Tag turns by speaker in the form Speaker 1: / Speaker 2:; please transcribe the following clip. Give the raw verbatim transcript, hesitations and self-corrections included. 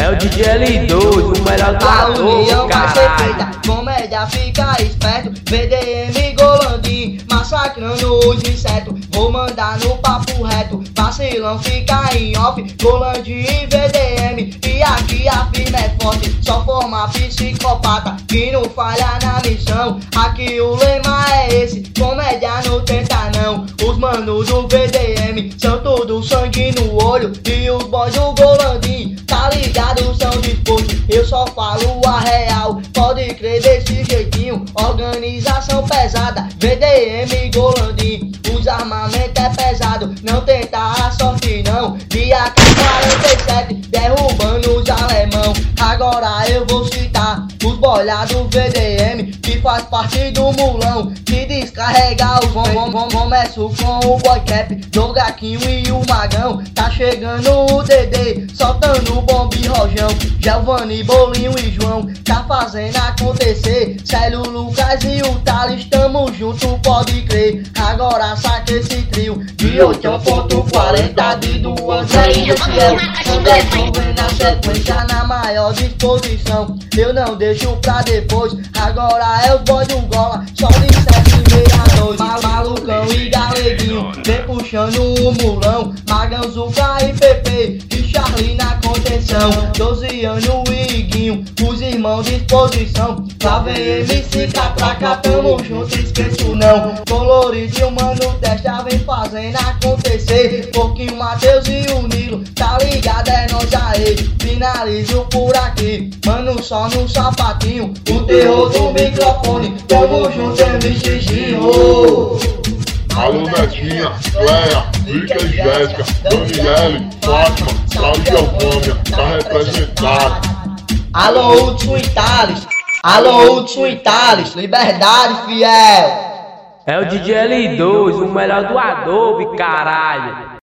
Speaker 1: É o D J L dois, o melhor do
Speaker 2: A união vai ser feita,
Speaker 1: caralho.
Speaker 2: comédia fica esperto. V D M Golandim, massacrando os insetos. Vou mandar no papo reto, vacilão fica em off. Golandim e V D M, e aqui a firma é forte. Só forma psicopata, que não falha na missão. Aqui o lema é esse, comédia não tenta não. Os manos do V D M são todos sangue no olho. E os boys do Golandim, tá ligado, são dispostos. Eu só falo a real, pode crer desse jeitinho. Organização pesada, V D M Golandim. Os armamentos é pesado, não tenta a sorte não. E aqui quarenta e sete, derrubando os alemão. Agora eu vou citar os boiados do V D M, que faz parte do mulão. Se descarregar os bom, bom, bom, começo com o boy cap, do Gaquinho e o Magão. Tá chegando o D D, soltando o bombe e rojão. Giovanni, Bolinho e João, tá fazendo acontecer. Célio, Lucas e o Thales, tamo junto, pode crer. Agora saca esse trio de oito ponto quarenta de do André e do Fiel. Anderson vem na sequência na maior disposição. Eu não deixo pra depois, agora é os boys do Gola. Só de sete e meia noite, Malucão e Galeguinho vem puxando o mulão. Magão, Zuka e Pepe e Charlie na contenção. Doze anos e Iguinho, os irmãos de exposição. Lá vem M C Catraca, tamo junto, esqueço não. Coloridinho, mano, testa vem fazendo acontecer. Pouquinho, Matheus e o Nilo, tá ligado, é nós aí. Finalizo por aqui, mano, só no sapatinho. O terror do microfone, tamo junto, M C Ginho.
Speaker 3: Alô Netinha, Cleia, Lica e Jéssica, Daniele, Fátima, Cláudia e Eufâmia, tá representado.
Speaker 2: Alô, Hudson e Thales, alô, Hudson e Thales, liberdade, fiel.
Speaker 1: É o D J L dois, o melhor do Adobe, caralho.